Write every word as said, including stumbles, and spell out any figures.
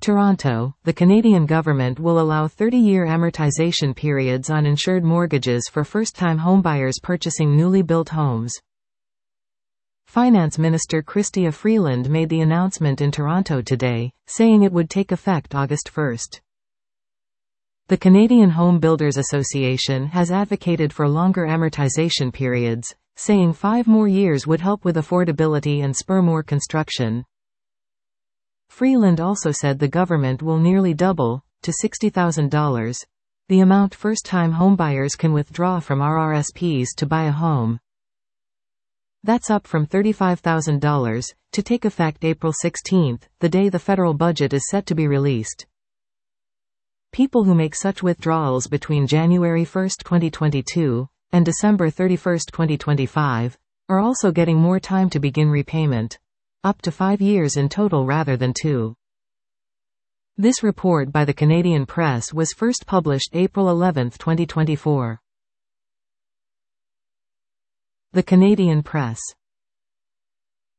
Toronto, the Canadian government will allow thirty-year amortization periods on insured mortgages for first-time homebuyers purchasing newly built homes. Finance Minister Chrystia Freeland made the announcement in Toronto today, saying it would take effect August first. The Canadian Home Builders Association has advocated for longer amortization periods, saying five more years would help with affordability and spur more construction. Freeland also said the government will nearly double, to sixty thousand dollars, the amount first-time homebuyers can withdraw from R R S Ps to buy a home. That's up from thirty-five thousand dollars, to take effect April sixteenth, the day the federal budget is set to be released. People who make such withdrawals between January first, twenty twenty-two, and December thirty-first, twenty twenty-five, are also getting more time to begin repayment. Up to five years in total rather than two. This report by the Canadian Press was first published April eleventh, twenty twenty-four. The Canadian Press.